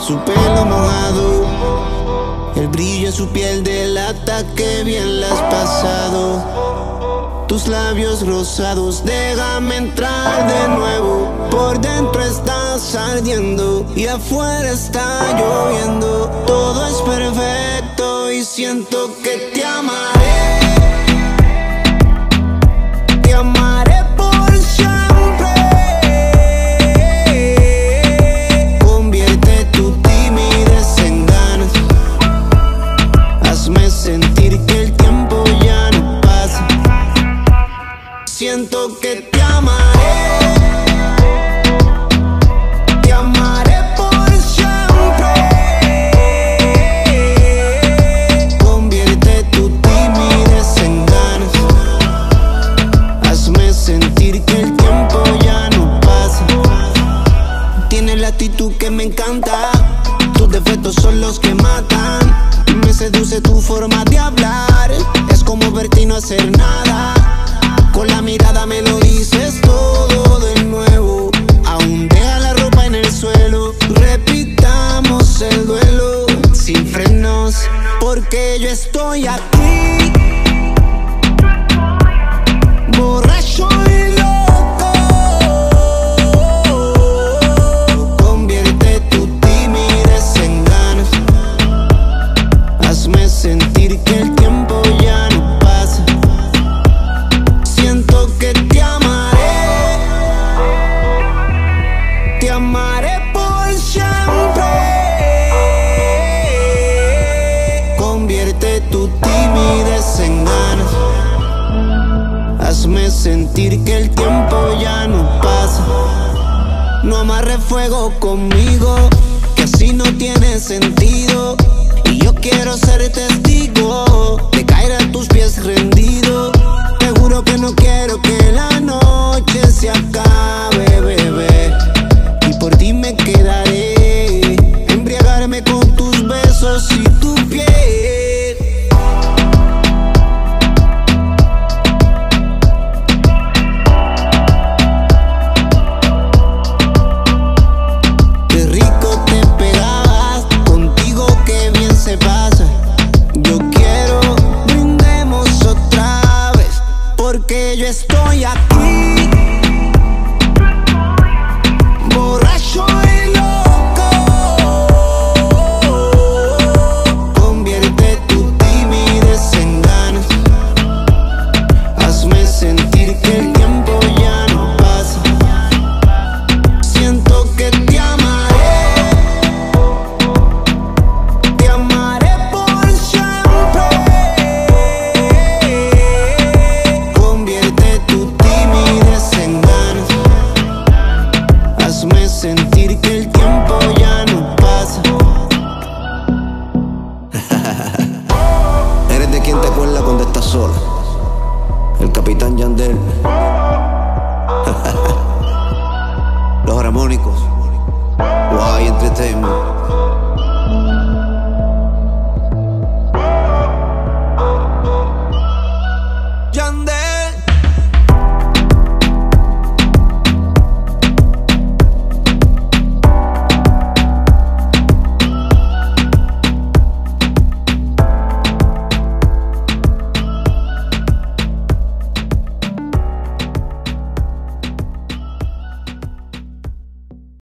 su pelo mojado, el brillo en su piel delata que bien la has pasado. Tus labios rosados, déjame entrar de nuevo. Por dentro estás ardiendo y afuera está lloviendo. Todo es perfecto y siento que te amaré. Te amaré por siempre. Convierte tu timidez en ganas. Hazme sentir que el tiempo ya no pasa. Siento que te amaré. Te amaré por siempre. Convierte tu timidez en ganas. Hazme sentir que el tiempo ya no pasa. Tienes la actitud que me encanta. Tus defectos son los que matan. Me seduce tu forma de hablar. Es como verte y no hacer nada. Con la mirada me lo dices todo de nuevo. Aún deja la ropa en el suelo. Repitamos el duelo sin frenos, porque yo estoy aquí, borracho y loco. Convierte tu timidez en ganas. Hazme sentir que el tiempo ya no pasa. Siento que te amaré. Te amaré por siempre. Convierte tu timidez en ganas. Hazme sentir que el tiempo ya no pasa. No amarres fuego conmigo, que así no tiene sentido. Y yo quiero ser testigo de caer a tus pies rendido. Te juro que no quiero que la noche se acabe, bebé. Y por ti me quedaré, embriagarme con tus besos y tu piel. Qué rico te pegabas, contigo qué bien se pasa. Yo quiero brindemos otra vez, porque yo estoy aquí, borracho y loco. Convierte tu timidez en ganas. Hazme sentir que el tiempo ya no pasa. Siento que te amaré. Te amaré por siempre. Convierte tu timidez en ganas. Hazme sentir que el tiempo ya no pasa. Eres de quien te acuerda cuando estás sola. El Capitán Yandel. Los Armónicos. Guay Entertainment.